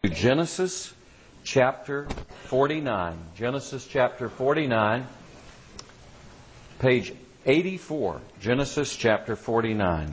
Genesis chapter 49. Genesis chapter 49, page 84. Genesis chapter 49.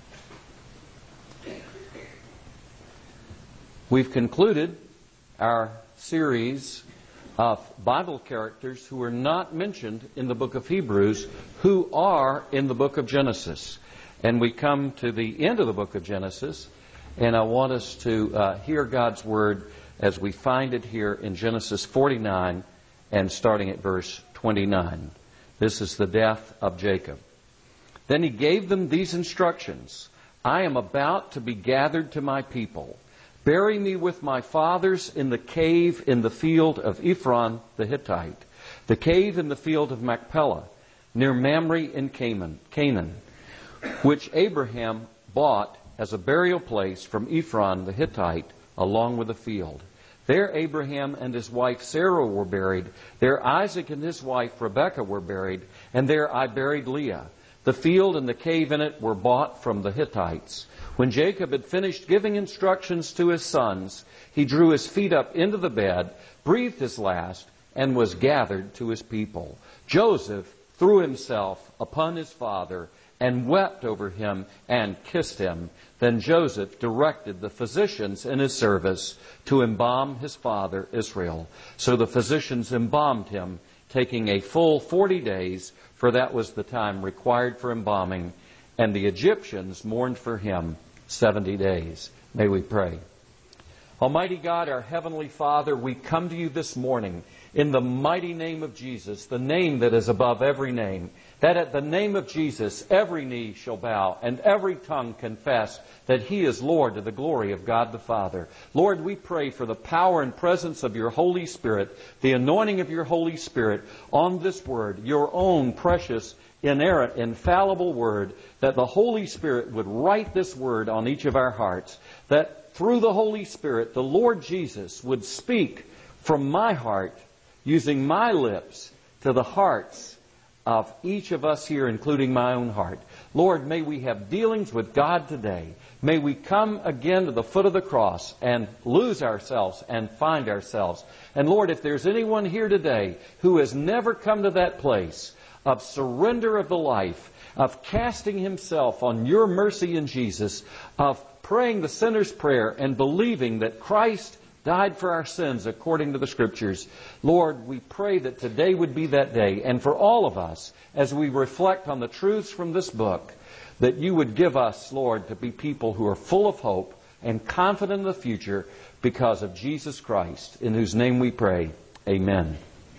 We've concluded our series of Bible characters who are not mentioned in the book of Hebrews, who are in the book of Genesis. And we come to the end of the book of Genesis, and I want us to hear God's Word as we find it here in Genesis 49 and starting at verse 29. This is the death of Jacob. Then he gave them these instructions. I am about to be gathered to my people. Bury me with my fathers in the cave in the field of Ephron the Hittite, the cave in the field of Machpelah, near Mamre in Canaan, which Abraham bought as a burial place from Ephron the Hittite, along with the field. There Abraham and his wife Sarah were buried. There Isaac and his wife Rebekah were buried. And there I buried Leah. The field and the cave in it were bought from the Hittites. When Jacob had finished giving instructions to his sons, he drew his feet up into the bed, breathed his last, and was gathered to his people. Joseph threw himself upon his father and wept over him and kissed him. Then Joseph directed the physicians in his service to embalm his father Israel. So the physicians embalmed him, taking a full 40 days, for that was the time required for embalming, and the Egyptians mourned for him 70 days. May we pray. Almighty God, our Heavenly Father, we come to you this morning in the mighty name of Jesus, the name that is above every name, that at the name of Jesus every knee shall bow and every tongue confess that He is Lord to the glory of God the Father. Lord, we pray for the power and presence of your Holy Spirit, the anointing of your Holy Spirit on this word, your own precious, inerrant, infallible word, that the Holy Spirit would write this word on each of our hearts, that through the Holy Spirit, the Lord Jesus would speak from my heart, using my lips, to the hearts of each of us here, including my own heart. Lord, may we have dealings with God today. May we come again to the foot of the cross and lose ourselves and find ourselves. And Lord, if there's anyone here today who has never come to that place of surrender of the life, of casting himself on your mercy in Jesus, of praying the sinner's prayer and believing that Christ died for our sins according to the Scriptures, Lord, we pray that today would be that day. And for all of us, as we reflect on the truths from this book, that you would give us, Lord, to be people who are full of hope and confident in the future because of Jesus Christ, in whose name we pray. Amen.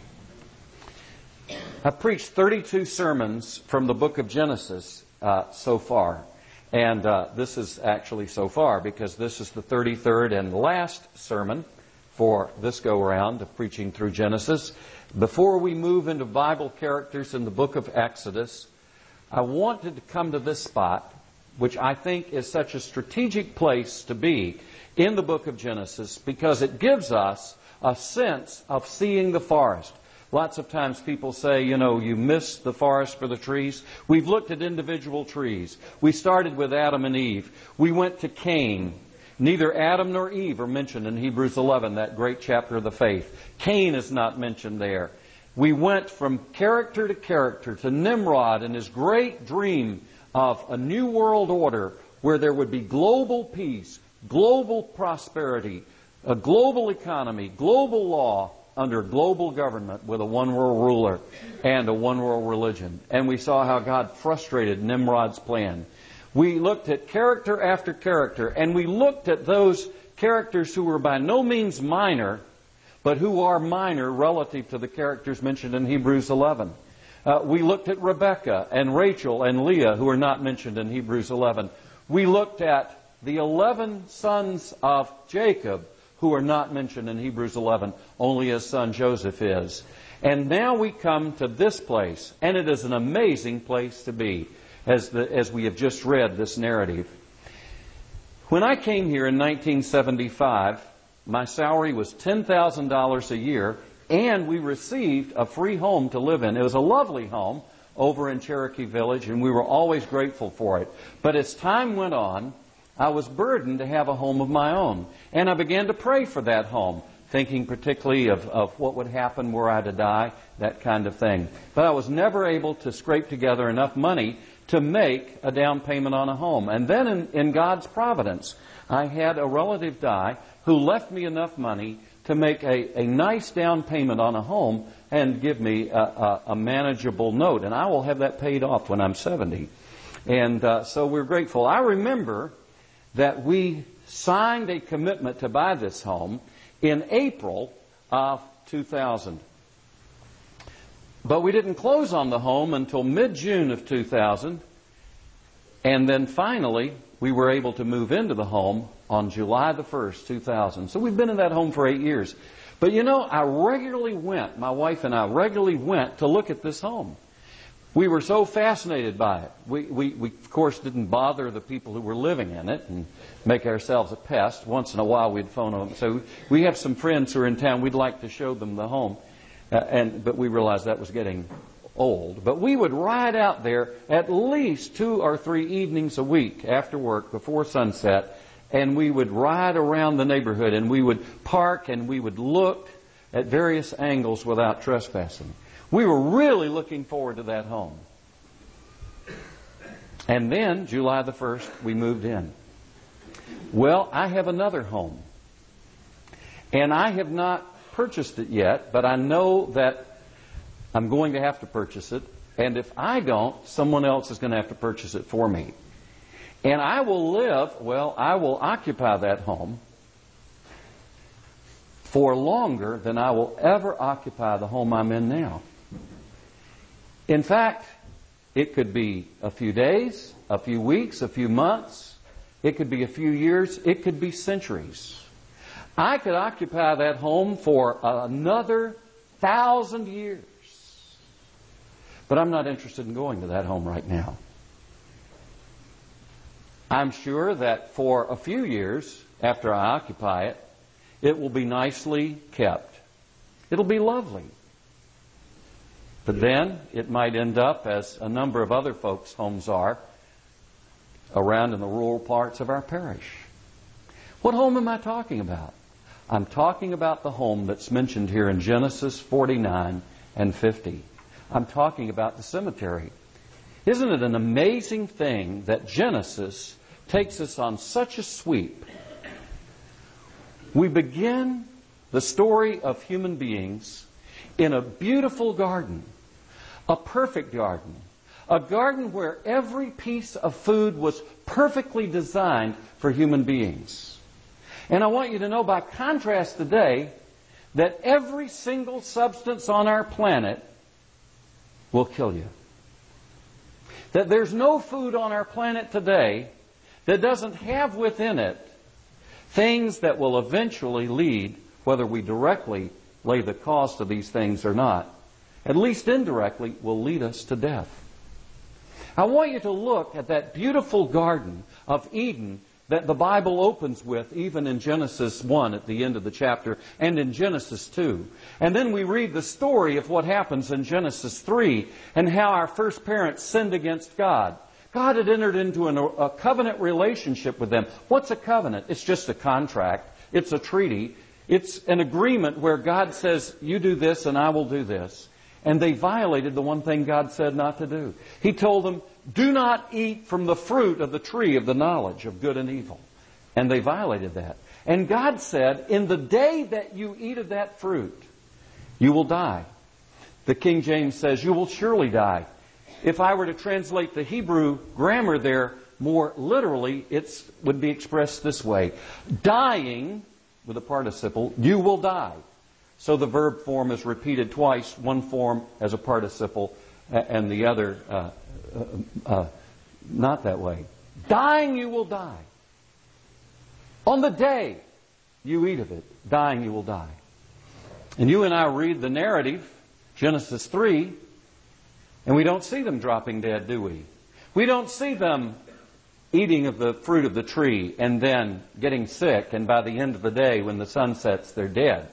I've preached 32 sermons from the book of Genesis so far. And this is actually so far because this is the 33rd and last sermon for this go-around of preaching through Genesis. Before we move into Bible characters in the book of Exodus, I wanted to come to this spot, which I think is such a strategic place to be in the book of Genesis because it gives us a sense of seeing the forest. Lots of times people say, you miss the forest for the trees. We've looked at individual trees. We started with Adam and Eve. We went to Cain. Neither Adam nor Eve are mentioned in Hebrews 11, that great chapter of the faith. Cain is not mentioned there. We went from character to character to Nimrod and his great dream of a new world order where there would be global peace, global prosperity, a global economy, global law, under global government with a one-world ruler and a one-world religion. And we saw how God frustrated Nimrod's plan. We looked at character after character, and we looked at those characters who were by no means minor, but who are minor relative to the characters mentioned in Hebrews 11. We looked at Rebekah and Rachel and Leah, who are not mentioned in Hebrews 11. We looked at the 11 sons of Jacob, who are not mentioned in Hebrews 11, only his son Joseph is. And now we come to this place, and it is an amazing place to be, as we have just read this narrative. When I came here in 1975, my salary was $10,000 a year, and we received a free home to live in. It was a lovely home over in Cherokee Village, and we were always grateful for it. But as time went on, I was burdened to have a home of my own. And I began to pray for that home, thinking particularly of what would happen were I to die, that kind of thing. But I was never able to scrape together enough money to make a down payment on a home. And then in God's providence, I had a relative die who left me enough money to make a nice down payment on a home and give me a manageable note. And I will have that paid off when I'm 70. And so we're grateful. I remember that we signed a commitment to buy this home in April of 2000. But we didn't close on the home until mid-June of 2000. And then finally, we were able to move into the home on July the 1st, 2000. So we've been in that home for 8 years. But you know, my wife and I regularly went to look at this home. We were so fascinated by it. We of course, didn't bother the people who were living in it and make ourselves a pest. Once in a while, we'd phone them. So we have some friends who are in town. We'd like to show them the home. But we realized that was getting old. But we would ride out there at least 2 or 3 evenings a week after work before sunset, and we would ride around the neighborhood, and we would park, and we would look at various angles without trespassing. We were really looking forward to that home. And then, July the 1st, we moved in. Well, I have another home. And I have not purchased it yet, but I know that I'm going to have to purchase it. And if I don't, someone else is going to have to purchase it for me. And I will occupy that home for longer than I will ever occupy the home I'm in now. In fact, it could be a few days, a few weeks, a few months. It could be a few years. It could be centuries. I could occupy that home for another 1,000 years. But I'm not interested in going to that home right now. I'm sure that for a few years after I occupy it, it will be nicely kept. It'll be lovely. But then it might end up, as a number of other folks' homes are, around in the rural parts of our parish. What home am I talking about? I'm talking about the home that's mentioned here in Genesis 49 and 50. I'm talking about the cemetery. Isn't it an amazing thing that Genesis takes us on such a sweep? We begin the story of human beings in a beautiful garden, a perfect garden, a garden where every piece of food was perfectly designed for human beings. And I want you to know, by contrast today, that every single substance on our planet will kill you. That there's no food on our planet today that doesn't have within it things that will eventually lead, whether we directly lay the cost of these things or not, at least indirectly, will lead us to death. I want you to look at that beautiful garden of Eden that the Bible opens with, even in Genesis 1 at the end of the chapter, and in Genesis 2. And then we read the story of what happens in Genesis 3, and how our first parents sinned against God. God had entered into a covenant relationship with them. What's a covenant? It's just a contract. It's a treaty. It's an agreement where God says, you do this and I will do this. And they violated the one thing God said not to do. He told them, do not eat from the fruit of the tree of the knowledge of good and evil. And they violated that. And God said, in the day that you eat of that fruit, you will die. The King James says, you will surely die. If I were to translate the Hebrew grammar there more literally, it would be expressed this way. Dying, with a participle, you will die. So the verb form is repeated twice, one form as a participle and the other not that way. Dying you will die. On the day you eat of it, dying you will die. And you and I read the narrative, Genesis 3, and we don't see them dropping dead, do we? We don't see them eating of the fruit of the tree and then getting sick, and by the end of the day, when the sun sets, they're dead.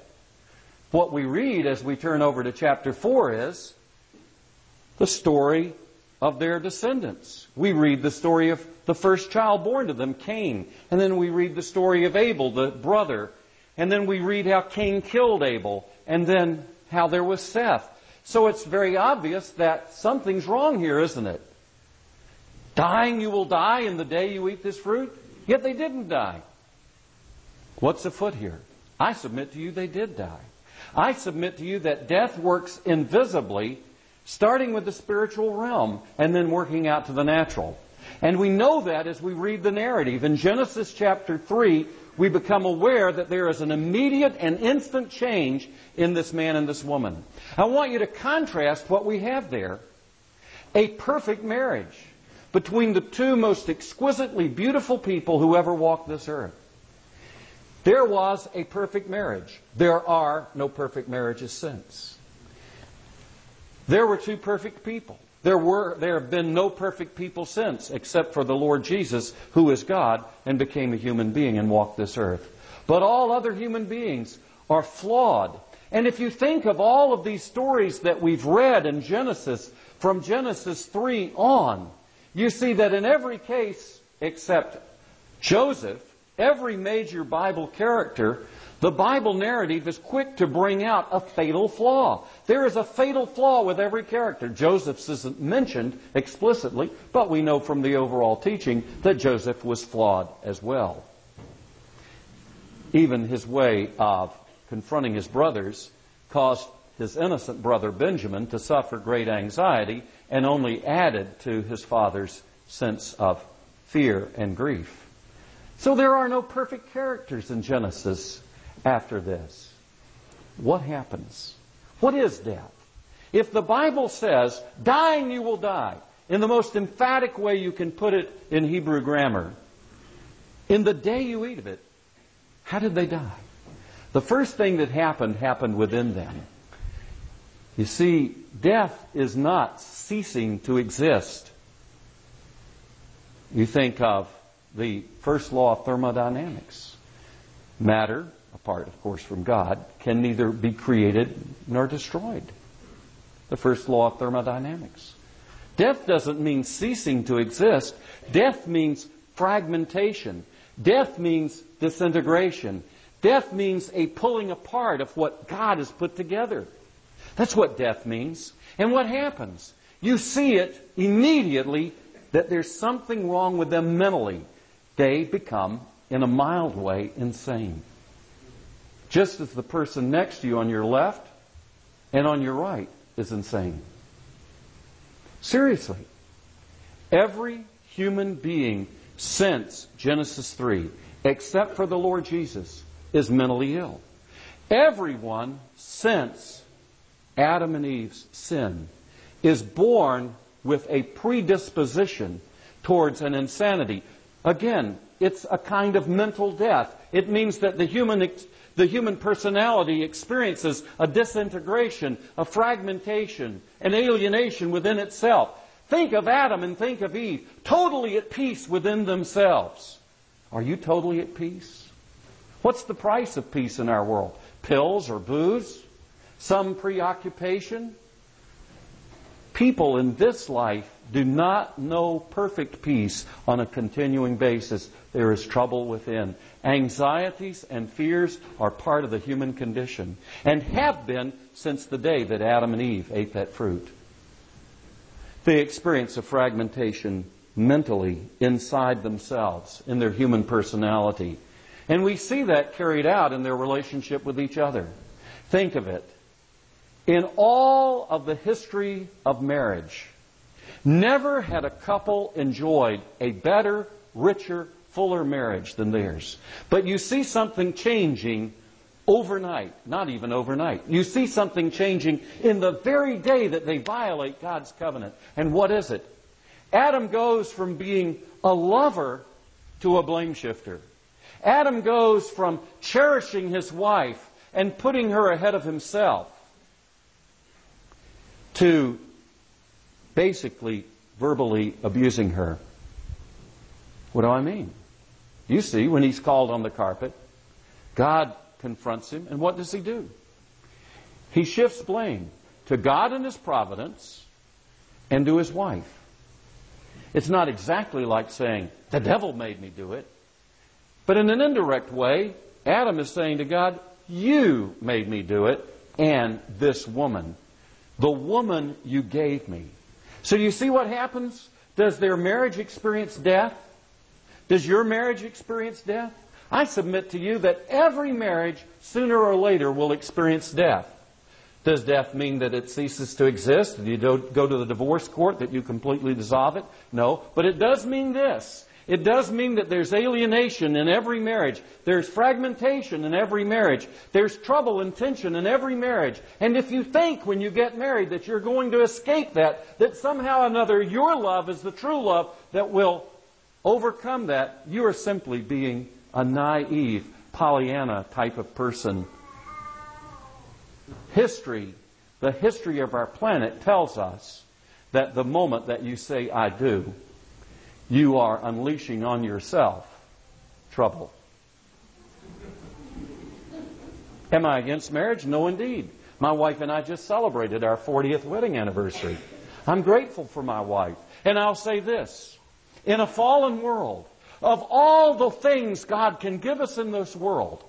What we read as we turn over to chapter 4 is the story of their descendants. We read the story of the first child born to them, Cain. And then we read the story of Abel, the brother. And then we read how Cain killed Abel. And then how there was Seth. So it's very obvious that something's wrong here, isn't it? Dying you will die in the day you eat this fruit. Yet they didn't die. What's afoot here? I submit to you they did die. I submit to you that death works invisibly, starting with the spiritual realm and then working out to the natural. And we know that as we read the narrative. In Genesis chapter 3, we become aware that there is an immediate and instant change in this man and this woman. I want you to contrast what we have there. A perfect marriage between the two most exquisitely beautiful people who ever walked this earth. There was a perfect marriage. There are no perfect marriages since. There were two perfect people. There have been no perfect people since, except for the Lord Jesus, who is God and became a human being and walked this earth. But all other human beings are flawed. And if you think of all of these stories that we've read in Genesis, from Genesis 3 on, you see that in every case except Joseph, every major Bible character, the Bible narrative is quick to bring out a fatal flaw. There is a fatal flaw with every character. Joseph's isn't mentioned explicitly, but we know from the overall teaching that Joseph was flawed as well. Even his way of confronting his brothers caused his innocent brother Benjamin to suffer great anxiety and only added to his father's sense of fear and grief. So there are no perfect characters in Genesis after this. What happens? What is death? If the Bible says, dying you will die, in the most emphatic way you can put it in Hebrew grammar, in the day you eat of it, how did they die? The first thing that happened within them. You see, death is not ceasing to exist. You think of the first law of thermodynamics. Matter, apart, of course, from God, can neither be created nor destroyed. The first law of thermodynamics. Death doesn't mean ceasing to exist. Death means fragmentation. Death means disintegration. Death means a pulling apart of what God has put together. That's what death means. And what happens? You see it immediately that there's something wrong with them mentally. They become, in a mild way, insane. Just as the person next to you on your left and on your right is insane. Seriously. Every human being since Genesis 3, except for the Lord Jesus, is mentally ill. Everyone since Adam and Eve's sin is born with a predisposition towards an insanity. Again, it's a kind of mental death. It means that the human personality experiences a disintegration, a fragmentation, an alienation within itself. Think of Adam and think of Eve, totally at peace within themselves. Are you totally at peace? What's the price of peace in our world? Pills or booze? Some preoccupation? People in this life do not know perfect peace on a continuing basis. There is trouble within. Anxieties and fears are part of the human condition and have been since the day that Adam and Eve ate that fruit. They experience a fragmentation mentally inside themselves, in their human personality. And we see that carried out in their relationship with each other. Think of it. In all of the history of marriage, never had a couple enjoyed a better, richer, fuller marriage than theirs. But you see something changing overnight. Not even overnight. You see something changing in the very day that they violate God's covenant. And what is it? Adam goes from being a lover to a blame shifter. Adam goes from cherishing his wife and putting her ahead of himself to basically verbally abusing her. What do I mean? You see, when he's called on the carpet, God confronts him, and what does he do? He shifts blame to God and His providence and to his wife. It's not exactly like saying, the devil made me do it. But in an indirect way, Adam is saying to God, you made me do it, and this woman. The woman you gave me. So you see what happens? Does their marriage experience death? Does your marriage experience death? I submit to you that every marriage, sooner or later, will experience death. Does death mean that it ceases to exist? That you don't go to the divorce court, that you completely dissolve it? No. But it does mean this. It does mean that there's alienation in every marriage. There's fragmentation in every marriage. There's trouble and tension in every marriage. And if you think when you get married that you're going to escape that somehow or another your love is the true love that will overcome that, you are simply being a naive, Pollyanna type of person. The history of our planet tells us that the moment that you say, I do, you are unleashing on yourself trouble. Am I against marriage? No, indeed. My wife and I just celebrated our 40th wedding anniversary. I'm grateful for my wife. And I'll say this. In a fallen world, of all the things God can give us in this world,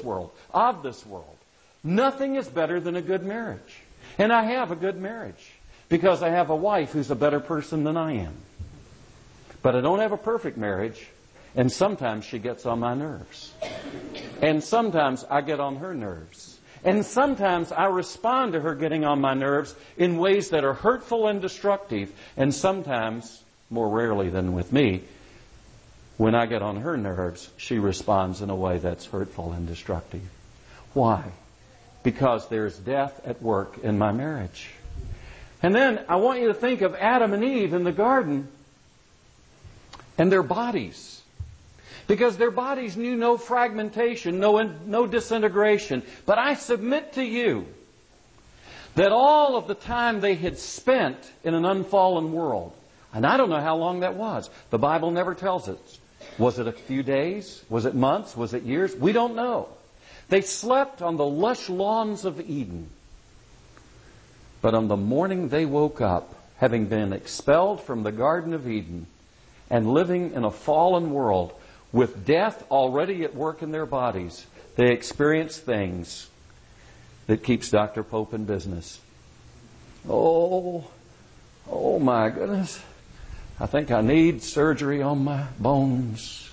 nothing is better than a good marriage. And I have a good marriage because I have a wife who's a better person than I am. But I don't have a perfect marriage, and sometimes she gets on my nerves. And sometimes I get on her nerves. And sometimes I respond to her getting on my nerves in ways that are hurtful and destructive. And sometimes, more rarely than with me, when I get on her nerves, she responds in a way that's hurtful and destructive. Why? Because there's death at work in my marriage. And then I want you to think of Adam and Eve in the garden and their bodies. Because their bodies knew no fragmentation, no disintegration. But I submit to you that all of the time they had spent in an unfallen world, and I don't know how long that was. The Bible never tells us. Was it a few days? Was it months? Was it years? We don't know. They slept on the lush lawns of Eden. But on the morning they woke up, having been expelled from the Garden of Eden and living in a fallen world with death already at work in their bodies, they experienced things that keeps Dr. Pope in business. Oh my goodness. I think I need surgery on my bones.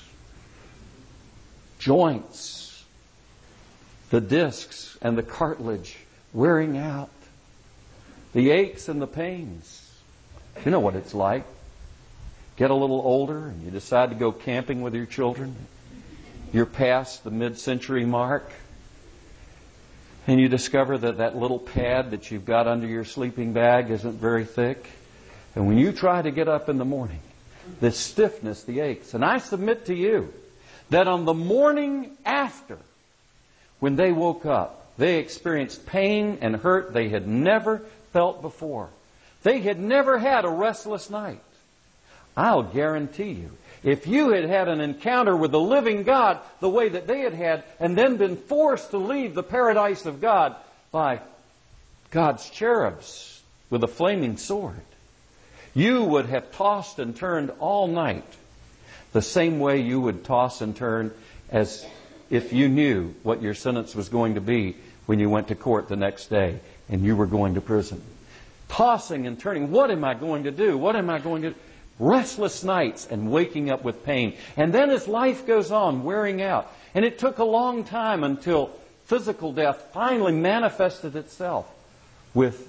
Joints. The discs and the cartilage wearing out. The aches and the pains. You know what it's like. Get a little older and you decide to go camping with your children. You're past the mid-century mark. And you discover that that little pad that you've got under your sleeping bag isn't very thick. And when you try to get up in the morning, the stiffness, the aches. And I submit to you that on the morning after, when they woke up, they experienced pain and hurt they had never felt before. They had never had a restless night. I'll guarantee you, if you had had an encounter with the living God the way that they had had, and then been forced to leave the paradise of God by God's cherubs with a flaming sword, you would have tossed and turned all night the same way you would toss and turn as if you knew what your sentence was going to be when you went to court the next day and you were going to prison. Tossing and turning. What am I going to do? What am I going to do? Restless nights and waking up with pain. And then as life goes on, wearing out. And it took a long time until physical death finally manifested itself with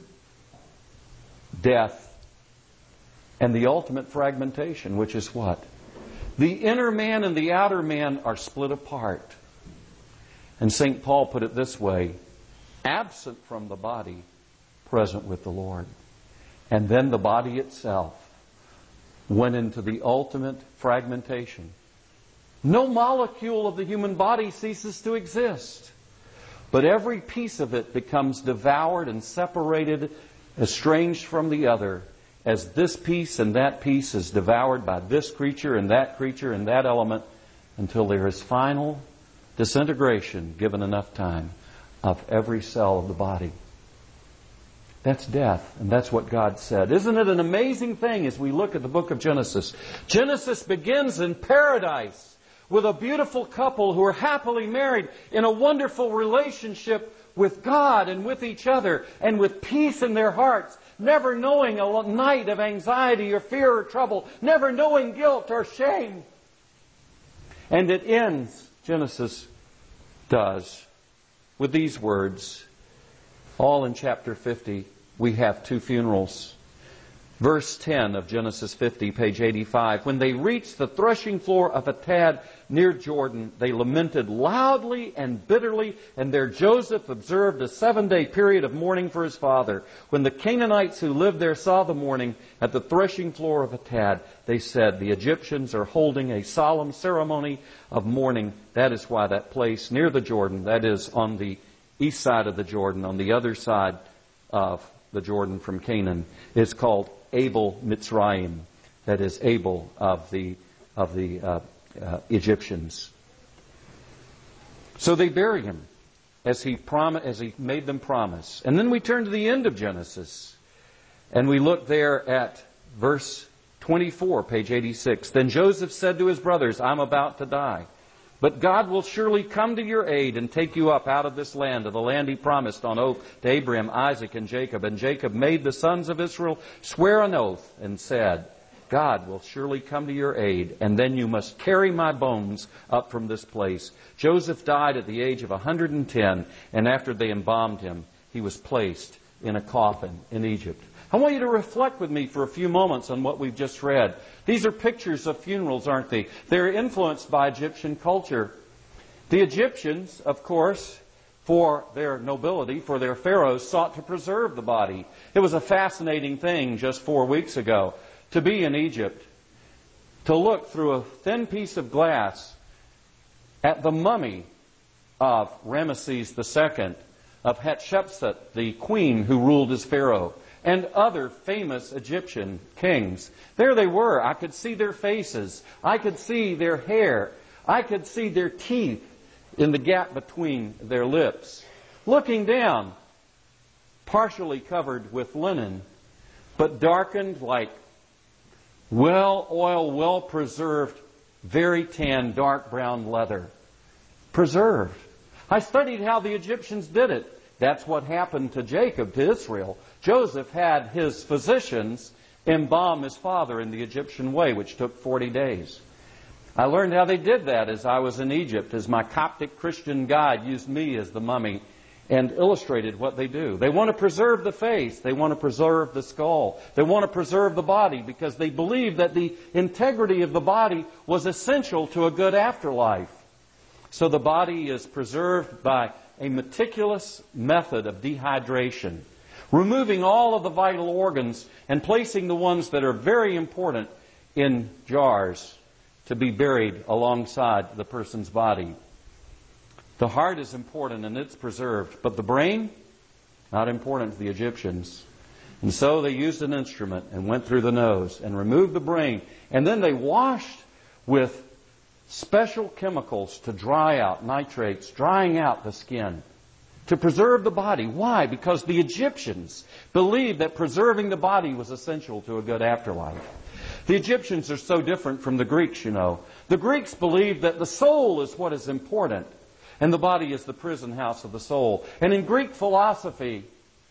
death and the ultimate fragmentation, which is what? The inner man and the outer man are split apart. And St. Paul put it this way, absent from the body, present with the Lord. And then the body itself went into the ultimate fragmentation. No molecule of the human body ceases to exist, but every piece of it becomes devoured and separated, estranged from the other, as this piece and that piece is devoured by this creature and that element, until there is final disintegration, given enough time, of every cell of the body. That's death, and that's what God said. Isn't it an amazing thing as we look at the book of Genesis? Genesis begins in paradise with a beautiful couple who are happily married in a wonderful relationship with God and with each other and with peace in their hearts, never knowing a night of anxiety or fear or trouble, never knowing guilt or shame. And it ends, Genesis does, with these words, all in chapter 50. We have two funerals. Verse 10 of Genesis 50, page 85. When they reached the threshing floor of Atad near Jordan, they lamented loudly and bitterly, and there Joseph observed a 7-day period of mourning for his father. When the Canaanites who lived there saw the mourning at the threshing floor of Atad, they said, the Egyptians are holding a solemn ceremony of mourning. That is why that place near the Jordan, that is on the east side of the Jordan, on the other side of the Jordan from Canaan, is called Abel Mitzrayim. That is Abel of the Egyptians. So they bury him as he made them promise. And then we turn to the end of Genesis, and we look there at verse 24, page 86. Then Joseph said to his brothers, I'm about to die. But God will surely come to your aid and take you up out of this land, to the land He promised on oath to Abraham, Isaac, and Jacob. And Jacob made the sons of Israel swear an oath and said, God will surely come to your aid, and then you must carry my bones up from this place. Joseph died at the age of 110, and after they embalmed him, he was placed in a coffin in Egypt. I want you to reflect with me for a few moments on what we've just read. These are pictures of funerals, aren't they? They're influenced by Egyptian culture. The Egyptians, of course, for their nobility, for their pharaohs, sought to preserve the body. It was a fascinating thing just 4 weeks ago to be in Egypt, to look through a thin piece of glass at the mummy of Ramesses II, of Hatshepsut, the queen who ruled as pharaoh, and other famous Egyptian kings. There they were. I could see their faces. I could see their hair. I could see their teeth in the gap between their lips. Looking down, partially covered with linen, but darkened like well-oiled, well-preserved, very tan, dark brown leather. Preserved. I studied how the Egyptians did it. That's what happened to Jacob, to Israel. Joseph had his physicians embalm his father in the Egyptian way, which took 40 days. I learned how they did that as I was in Egypt, as my Coptic Christian guide used me as the mummy and illustrated what they do. They want to preserve the face. They want to preserve the skull. They want to preserve the body because they believe that the integrity of the body was essential to a good afterlife. So the body is preserved by a meticulous method of dehydration, removing all of the vital organs and placing the ones that are very important in jars to be buried alongside the person's body. The heart is important and it's preserved, but the brain, not important to the Egyptians. And so they used an instrument and went through the nose and removed the brain. And then they washed with special chemicals to dry out, nitrates, drying out the skin, to preserve the body. Why? Because the Egyptians believed that preserving the body was essential to a good afterlife. The Egyptians are so different from the Greeks, you know. The Greeks believed that the soul is what is important, and the body is the prison house of the soul. And in Greek philosophy,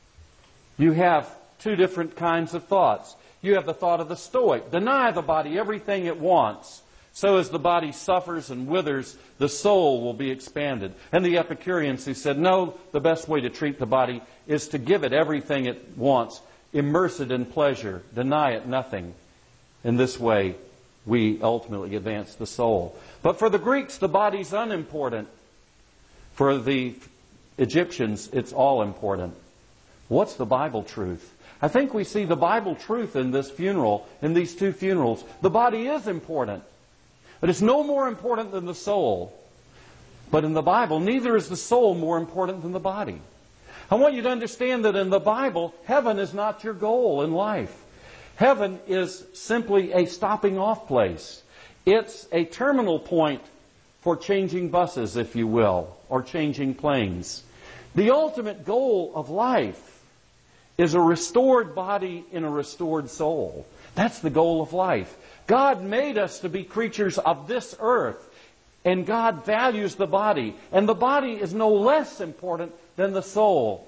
you have two different kinds of thoughts. You have the thought of the Stoic. Deny the body everything it wants. So as the body suffers and withers, the soul will be expanded. And the Epicureans who said, no, the best way to treat the body is to give it everything it wants, immerse it in pleasure, deny it nothing. In this way, we ultimately advance the soul. But for the Greeks, the body's unimportant. For the Egyptians, it's all important. What's the Bible truth? I think we see the Bible truth in this funeral, in these two funerals. The body is important. But it's no more important than the soul. But in the Bible, neither is the soul more important than the body. I want you to understand that in the Bible, heaven is not your goal in life. Heaven is simply a stopping off place. It's a terminal point for changing buses, if you will, or changing planes. The ultimate goal of life is a restored body in a restored soul. That's the goal of life. God made us to be creatures of this earth, and God values the body. And the body is no less important than the soul.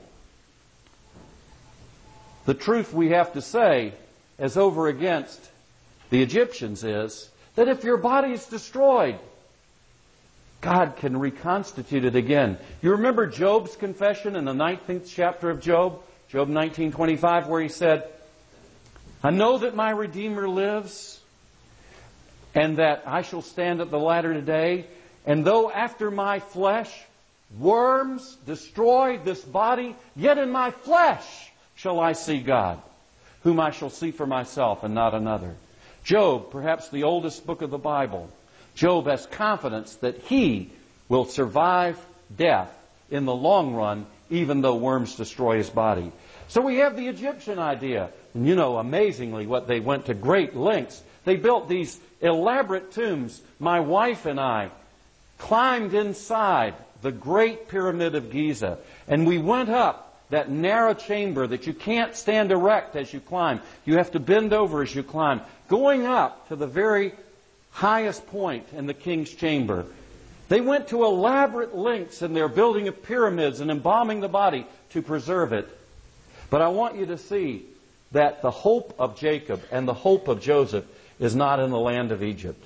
The truth we have to say, as over against the Egyptians, is that if your body is destroyed, God can reconstitute it again. You remember Job's confession in the 19th chapter of Job? Job 19:25, where he said, I know that my Redeemer lives, and that I shall stand at the latter day, and though after my flesh worms destroy this body, yet in my flesh shall I see God, whom I shall see for myself and not another. Job, perhaps the oldest book of the Bible, Job has confidence that he will survive death in the long run, even though worms destroy his body. So we have the Egyptian idea. And you know, amazingly, what they went to great lengths. They built these elaborate tombs. My wife and I climbed inside the Great Pyramid of Giza. And we went up that narrow chamber that you can't stand erect as you climb. You have to bend over as you climb. Going up to the very highest point in the king's chamber. They went to elaborate lengths in their building of pyramids and embalming the body to preserve it. But I want you to see that the hope of Jacob and the hope of Joseph is not in the land of Egypt.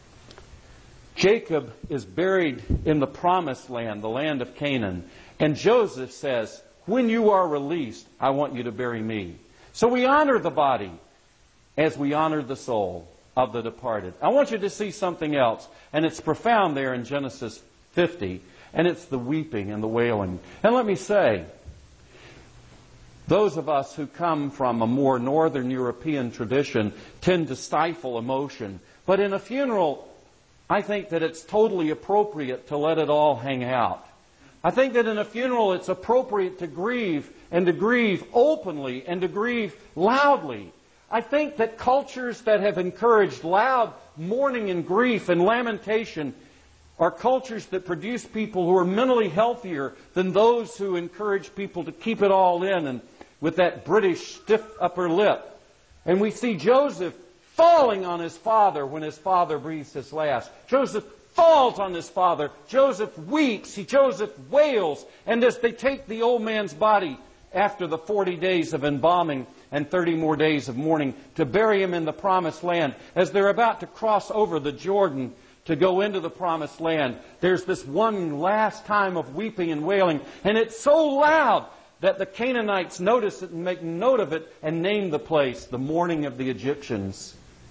Jacob is buried in the promised land, the land of Canaan. And Joseph says, when you are released, I want you to bury me. So we honor the body as we honor the soul of the departed. I want you to see something else, and it's profound there in Genesis 50, and it's the weeping and the wailing. And let me say, those of us who come from a more northern European tradition tend to stifle emotion. But in a funeral, I think that it's totally appropriate to let it all hang out. I think that in a funeral it's appropriate to grieve, and to grieve openly, and to grieve loudly. I think that cultures that have encouraged loud mourning and grief and lamentation are cultures that produce people who are mentally healthier than those who encourage people to keep it all in and with that British stiff upper lip. And we see Joseph falling on his father when his father breathes his last. Joseph falls on his father. Joseph weeps. Joseph wails. And as they take the old man's body after the 40 days of embalming and 30 more days of mourning to bury him in the promised land, as they're about to cross over the Jordan to go into the promised land, there's this one last time of weeping and wailing. And it's so loud that the Canaanites notice it and make note of it and name the place the mourning of the Egyptians.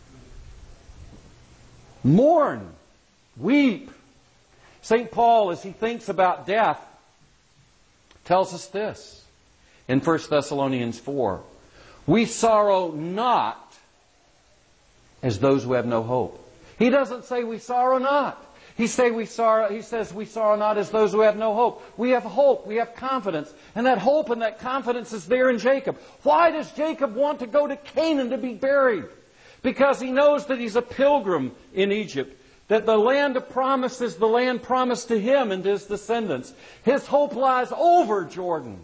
Mourn. Weep. St. Paul, as he thinks about death, tells us this in 1 Thessalonians 4. We sorrow not as those who have no hope. He doesn't say we sorrow not. He says we sorrow not as those who have no hope. We have hope. We have confidence. And that hope and that confidence is there in Jacob. Why does Jacob want to go to Canaan to be buried? Because he knows that he's a pilgrim in Egypt. That the land of promise is the land promised to him and to his descendants. His hope lies over Jordan.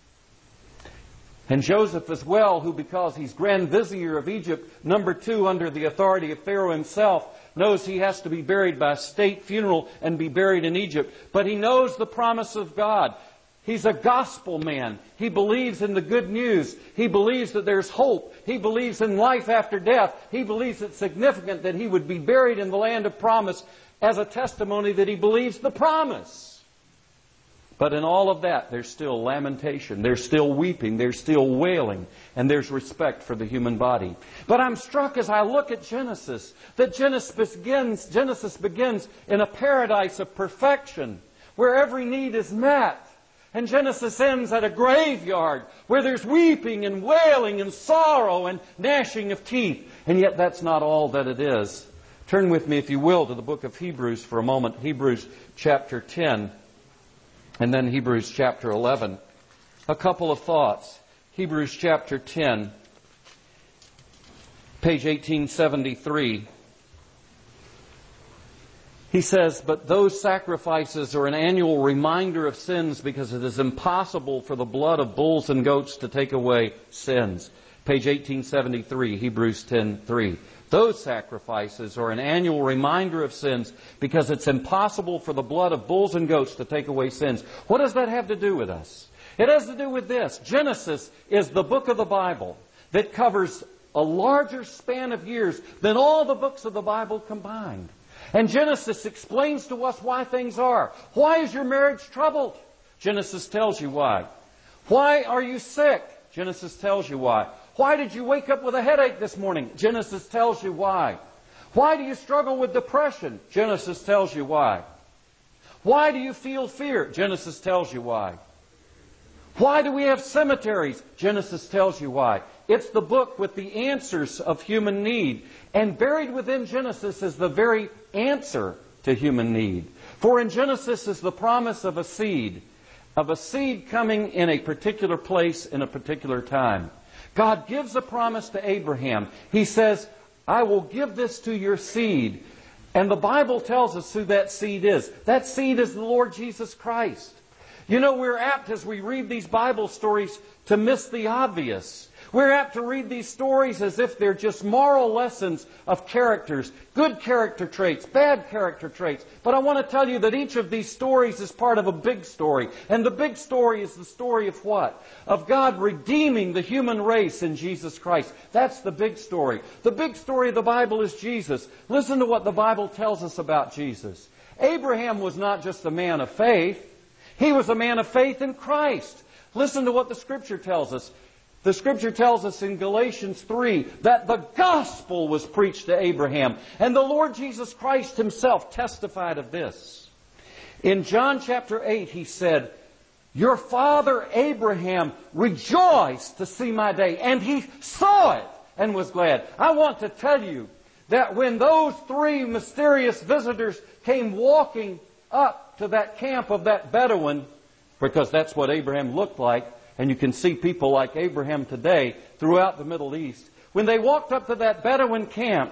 And Joseph as well, who because he's Grand Vizier of Egypt, number 2 under the authority of Pharaoh himself, knows he has to be buried by a state funeral and be buried in Egypt. But he knows the promise of God. He's a gospel man. He believes in the good news. He believes that there's hope. He believes in life after death. He believes it's significant that he would be buried in the land of promise as a testimony that he believes the promise. But in all of that, there's still lamentation, there's still weeping, there's still wailing, and there's respect for the human body. But I'm struck as I look at Genesis, that Genesis begins in a paradise of perfection, where every need is met. And Genesis ends at a graveyard, where there's weeping and wailing and sorrow and gnashing of teeth. And yet that's not all that it is. Turn with me, if you will, to the book of Hebrews for a moment. Hebrews chapter 10. And then Hebrews chapter 11. A couple of thoughts. Hebrews chapter 10, page 1873. He says, but those sacrifices are an annual reminder of sins because it is impossible for the blood of bulls and goats to take away sins. Page 1873, Hebrews 10:3. Those sacrifices are an annual reminder of sins because it's impossible for the blood of bulls and goats to take away sins. What does that have to do with us? It has to do with this. Genesis is the book of the Bible that covers a larger span of years than all the books of the Bible combined. And Genesis explains to us why things are. Why is your marriage troubled? Genesis tells you why. Why are you sick? Genesis tells you why. Why did you wake up with a headache this morning? Genesis tells you why. Why do you struggle with depression? Genesis tells you why. Why do you feel fear? Genesis tells you why. Why do we have cemeteries? Genesis tells you why. It's the book with the answers of human need. And buried within Genesis is the very answer to human need. For in Genesis is the promise of a seed coming in a particular place in a particular time. God gives a promise to Abraham. He says, I will give this to your seed. And the Bible tells us who that seed is. That seed is the Lord Jesus Christ. You know, we're apt as we read these Bible stories to miss the obvious. We're apt to read these stories as if they're just moral lessons of characters, good character traits, bad character traits. But I want to tell you that each of these stories is part of a big story. And the big story is the story of what? Of God redeeming the human race in Jesus Christ. That's the big story. The big story of the Bible is Jesus. Listen to what the Bible tells us about Jesus. Abraham was not just a man of faith. He was a man of faith in Christ. Listen to what the Scripture tells us. The Scripture tells us in Galatians 3 that the gospel was preached to Abraham. And the Lord Jesus Christ Himself testified of this. In John chapter 8, He said, your father Abraham rejoiced to see my day, and he saw it and was glad. I want to tell you that when those three mysterious visitors came walking up to that camp of that Bedouin, because that's what Abraham looked like, and you can see people like Abraham today throughout the Middle East. When they walked up to that Bedouin camp,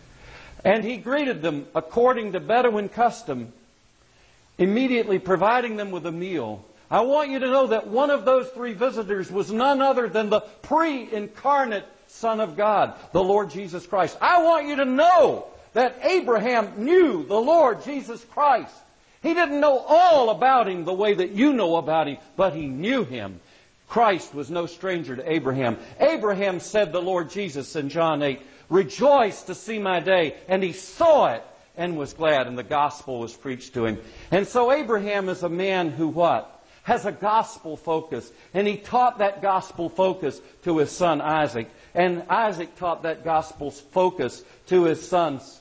and he greeted them according to Bedouin custom, immediately providing them with a meal. I want you to know that one of those three visitors was none other than the pre-incarnate Son of God, the Lord Jesus Christ. I want you to know that Abraham knew the Lord Jesus Christ. He didn't know all about Him the way that you know about Him, but he knew Him. Christ was no stranger to Abraham. Abraham said the Lord Jesus in John 8, rejoice to see my day. And he saw it and was glad, and the gospel was preached to him. And so Abraham is a man who what? Has a gospel focus. And he taught that gospel focus to his son Isaac. And Isaac taught that gospel focus to his sons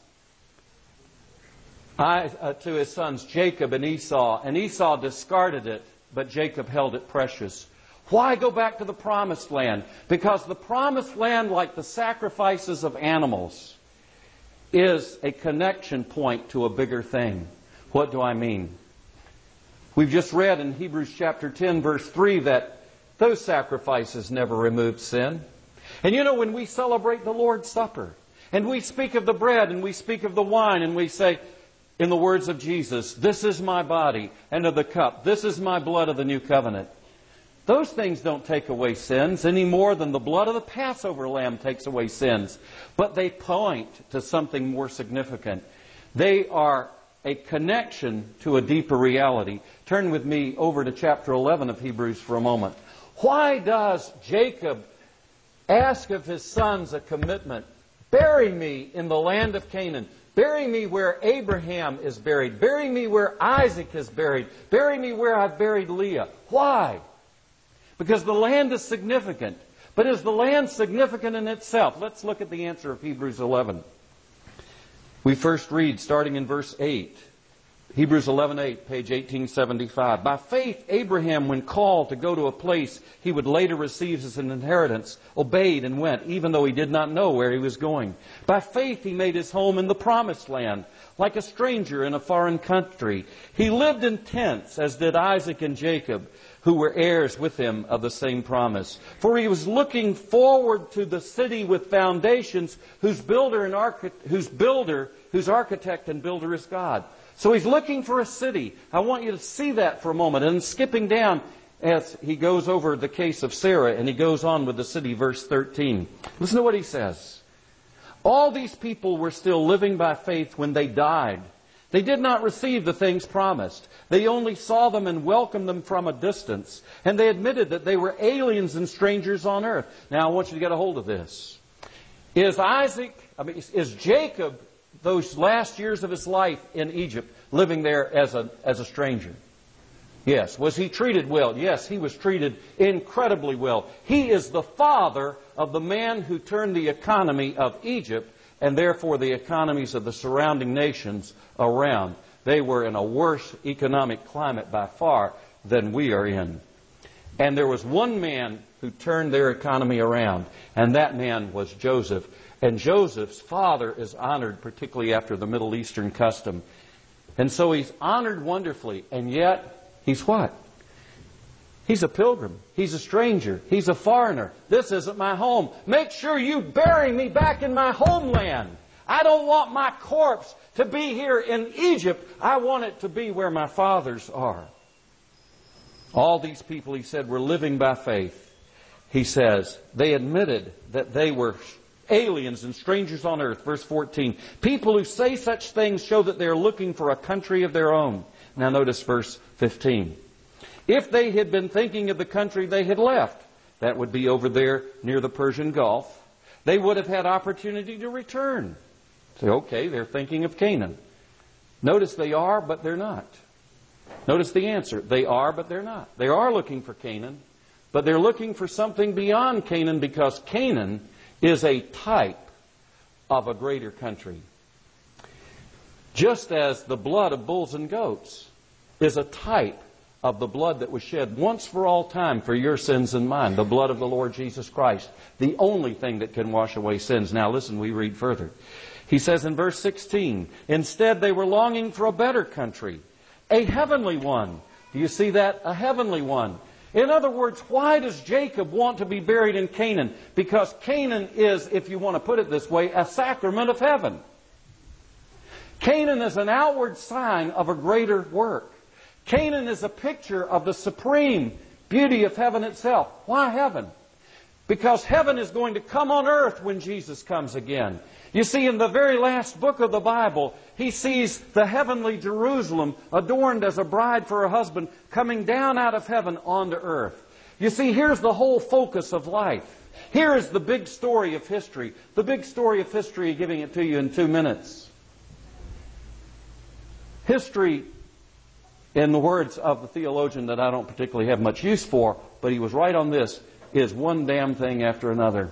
Jacob and Esau. And Esau discarded it, but Jacob held it precious. Why go back to the promised land? Because the promised land, like the sacrifices of animals, is a connection point to a bigger thing. What do I mean? We've just read in Hebrews chapter 10, verse 3, that those sacrifices never removed sin. And you know, when we celebrate the Lord's Supper, and we speak of the bread, and we speak of the wine, and we say, in the words of Jesus, this is my body, and of the cup, this is my blood of the new covenant. Those things don't take away sins any more than the blood of the Passover lamb takes away sins. But they point to something more significant. They are a connection to a deeper reality. Turn with me over to chapter 11 of Hebrews for a moment. Why does Jacob ask of his sons a commitment? Bury me in the land of Canaan. Bury me where Abraham is buried. Bury me where Isaac is buried. Bury me where I've buried Leah. Why? Because the land is significant. But is the land significant in itself? Let's look at the answer of Hebrews 11. We first read, starting in verse 8. Hebrews 11:8, page 1875. By faith, Abraham, when called to go to a place he would later receive as an inheritance, obeyed and went, even though he did not know where he was going. By faith, he made his home in the promised land, like a stranger in a foreign country. He lived in tents, as did Isaac and Jacob, who were heirs with him of the same promise. For he was looking forward to the city with foundations, whose architect and builder is God. So he's looking for a city. I want you to see that for a moment. And skipping down as he goes over the case of Sarah, and he goes on with the city, verse 13. Listen to what he says. All these people were still living by faith when they died. They did not receive the things promised. They only saw them and welcomed them from a distance. And they admitted that they were aliens and strangers on earth. Now I want you to get a hold of this. Is Jacob, those last years of his life in Egypt, living there as a stranger? Yes. Was he treated well? Yes, he was treated incredibly well. He is the father of the man who turned the economy of Egypt and therefore the economies of the surrounding nations around. They were in a worse economic climate by far than we are in. And there was one man who turned their economy around, and that man was Joseph. And Joseph's father is honored, particularly after the Middle Eastern custom. And so he's honored wonderfully, and yet he's what? He's a pilgrim. He's a stranger. He's a foreigner. This isn't my home. Make sure you bury me back in my homeland. I don't want my corpse to be here in Egypt. I want it to be where my fathers are. All these people, he said, were living by faith. He says, they admitted that they were aliens and strangers on earth. Verse 14. People who say such things show that they are looking for a country of their own. Now notice verse 15. If they had been thinking of the country they had left, that would be over there near the Persian Gulf, they would have had opportunity to return. Say, okay, they're thinking of Canaan. Notice they are, but they're not. Notice the answer. They are, but they're not. They are looking for Canaan, but they're looking for something beyond Canaan, because Canaan is a type of a greater country. Just as the blood of bulls and goats is a type of the blood that was shed once for all time for your sins and mine, the blood of the Lord Jesus Christ, the only thing that can wash away sins. Now listen, we read further. He says in verse 16, instead they were longing for a better country, a heavenly one. Do you see that? A heavenly one. In other words, why does Jacob want to be buried in Canaan? Because Canaan is, if you want to put it this way, a sacrament of heaven. Canaan is an outward sign of a greater work. Canaan is a picture of the supreme beauty of heaven itself. Why heaven? Because heaven is going to come on earth when Jesus comes again. You see, in the very last book of the Bible, he sees the heavenly Jerusalem adorned as a bride for her husband coming down out of heaven onto earth. You see, here's the whole focus of life. Here is the big story of history. The big story of history, giving it to you in 2 minutes. History, in the words of the theologian that I don't particularly have much use for, but he was right on this, is one damn thing after another.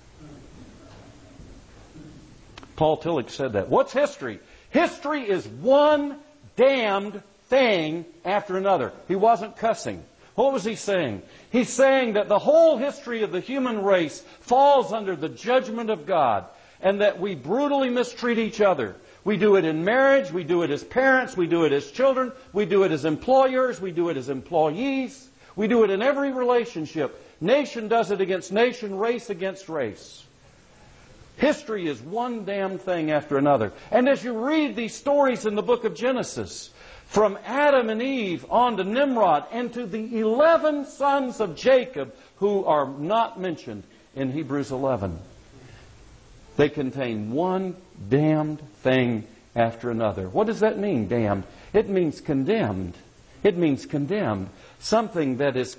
Paul Tillich said that. What's history? History is one damned thing after another. He wasn't cussing. What was he saying? He's saying that the whole history of the human race falls under the judgment of God, and that we brutally mistreat each other. We do it in marriage, we do it as parents, we do it as children, we do it as employers, we do it as employees, we do it in every relationship. Nation does it against nation, race against race. History is one damn thing after another. And as you read these stories in the book of Genesis, from Adam and Eve on to Nimrod and to the 11 sons of Jacob who are not mentioned in Hebrews 11, they contain one damned thing after another. What does that mean, damned? It means condemned. It means condemned. Something that is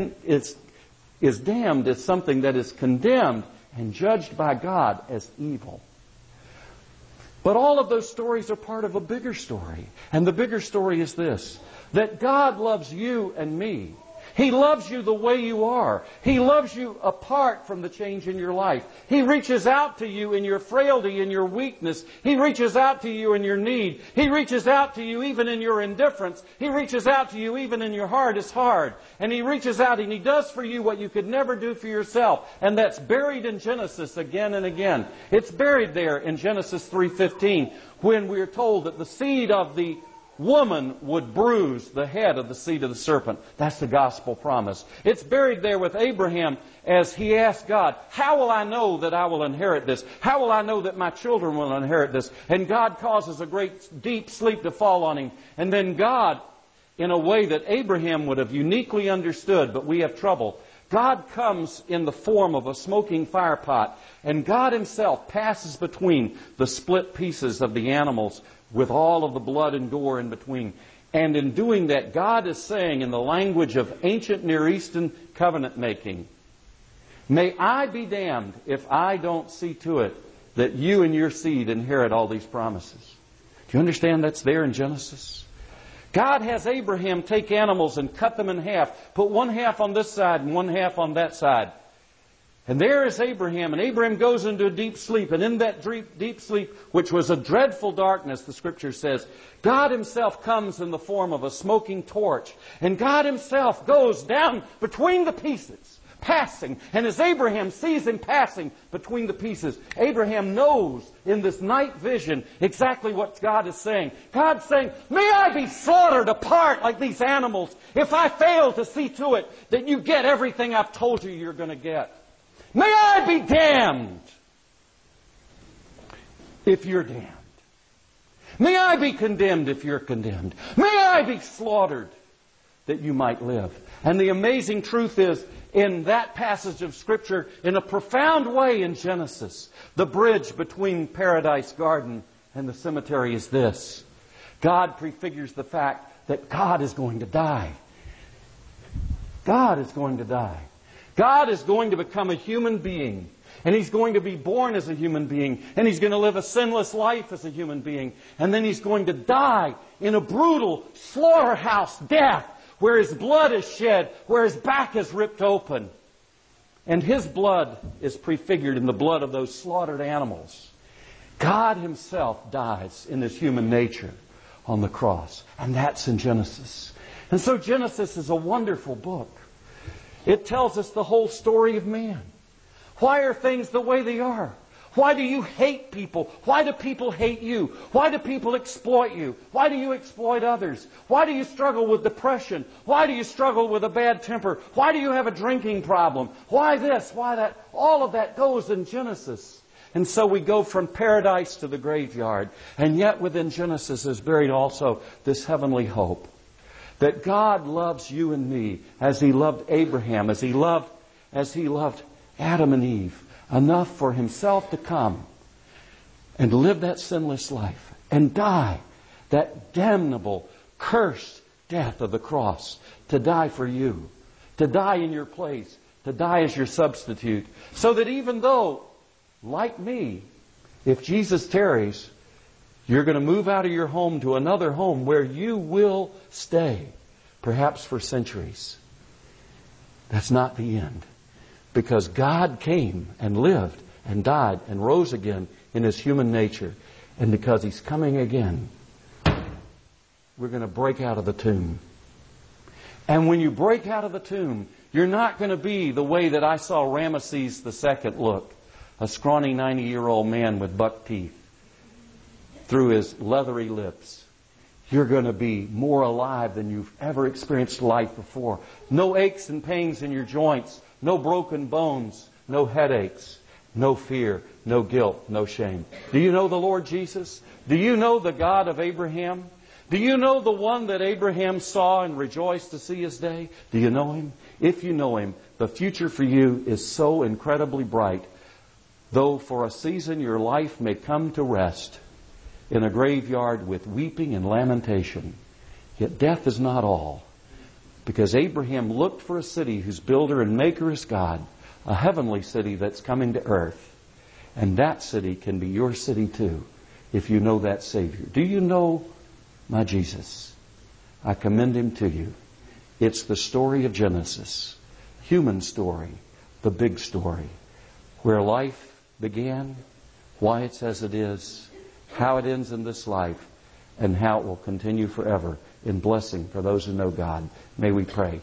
damned is something that is condemned and judged by God as evil. But all of those stories are part of a bigger story. And the bigger story is this: that God loves you and me. He loves you the way you are. He loves you apart from the change in your life. He reaches out to you in your frailty, in your weakness. He reaches out to you in your need. He reaches out to you even in your indifference. He reaches out to you even in your heart is hard. And He reaches out and He does for you what you could never do for yourself. And that's buried in Genesis again and again. It's buried there in Genesis 3:15, when we're told that the seed of the woman would bruise the head of the seed of the serpent. That's the gospel promise. It's buried there with Abraham as he asked God, how will I know that I will inherit this? How will I know that my children will inherit this? And God causes a great deep sleep to fall on him. And then God, in a way that Abraham would have uniquely understood, but we have trouble, God comes in the form of a smoking fire pot, and God Himself passes between the split pieces of the animals with all of the blood and gore in between. And in doing that, God is saying in the language of ancient Near Eastern covenant making, may I be damned if I don't see to it that you and your seed inherit all these promises. Do you understand that's there in Genesis? God has Abraham take animals and cut them in half, put one half on this side and one half on that side. And there is Abraham, and Abraham goes into a deep sleep, and in that deep sleep, which was a dreadful darkness, the Scripture says, God Himself comes in the form of a smoking torch, and God Himself goes down between the pieces, passing. And as Abraham sees Him passing between the pieces, Abraham knows in this night vision exactly what God is saying. God's saying, may I be slaughtered apart like these animals if I fail to see to it that you get everything I've told you you're going to get. May I be damned if you're damned. May I be condemned if you're condemned. May I be slaughtered that you might live. And the amazing truth is, in that passage of Scripture, in a profound way in Genesis, the bridge between Paradise Garden and the cemetery is this. God prefigures the fact that God is going to die. God is going to die. God is going to become a human being. And He's going to be born as a human being. And He's going to live a sinless life as a human being. And then He's going to die in a brutal slaughterhouse death, where His blood is shed, where His back is ripped open. And His blood is prefigured in the blood of those slaughtered animals. God Himself dies in His human nature on the cross. And that's in Genesis. And so Genesis is a wonderful book. It tells us the whole story of man. Why are things the way they are? Why do you hate people? Why do people hate you? Why do people exploit you? Why do you exploit others? Why do you struggle with depression? Why do you struggle with a bad temper? Why do you have a drinking problem? Why this? Why that? All of that goes in Genesis. And so we go from paradise to the graveyard. And yet within Genesis is buried also this heavenly hope. That God loves you and me as He loved Abraham, as He loved Adam and Eve, enough for Himself to come and live that sinless life and die that damnable, cursed death of the cross, to die for you, to die in your place, to die as your substitute, so that even though, like me, if Jesus tarries, you're going to move out of your home to another home where you will stay, perhaps for centuries. That's not the end. Because God came and lived and died and rose again in His human nature. And because He's coming again, we're going to break out of the tomb. And when you break out of the tomb, you're not going to be the way that I saw Ramesses II look. A scrawny 90-year-old man with buck teeth through his leathery lips. You're going to be more alive than you've ever experienced life before. No aches and pains in your joints. No broken bones. No headaches. No fear. No guilt. No shame. Do you know the Lord Jesus? Do you know the God of Abraham? Do you know the one that Abraham saw and rejoiced to see His day? Do you know Him? If you know Him, the future for you is so incredibly bright. Though for a season your life may come to rest in a graveyard with weeping and lamentation, yet death is not all. Because Abraham looked for a city whose builder and maker is God, a heavenly city that's coming to earth. And that city can be your city too, if you know that Savior. Do you know my Jesus? I commend Him to you. It's the story of Genesis, human story, the big story, where life began, why it's as it is, how it ends in this life, and how it will continue forever in blessing for those who know God. May we pray.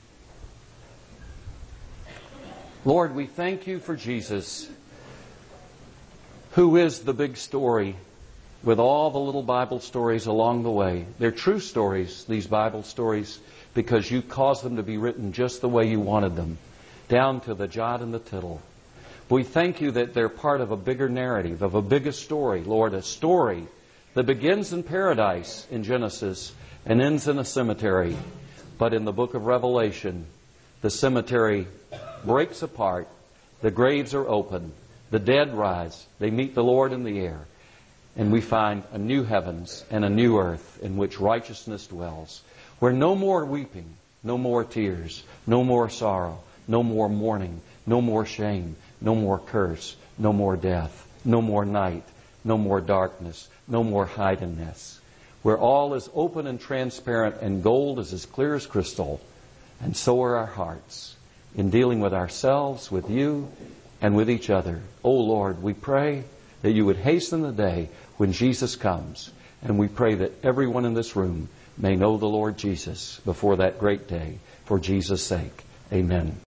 Lord, we thank You for Jesus, who is the big story with all the little Bible stories along the way. They're true stories, these Bible stories, because you caused them to be written just the way you wanted them, down to the jot and the tittle. We thank you that they're part of a bigger narrative, of a bigger story, Lord, a story that begins in paradise in Genesis and ends in a cemetery. But in the book of Revelation, the cemetery breaks apart, the graves are open, the dead rise, they meet the Lord in the air, and we find a new heavens and a new earth in which righteousness dwells, where no more weeping, no more tears, no more sorrow, no more mourning, no more shame, no more curse, no more death, no more night, no more darkness, no more hidingness, where all is open and transparent and gold is as clear as crystal, and so are our hearts in dealing with ourselves, with you, and with each other. Oh Lord, we pray that you would hasten the day when Jesus comes, and we pray that everyone in this room may know the Lord Jesus before that great day, for Jesus' sake. Amen.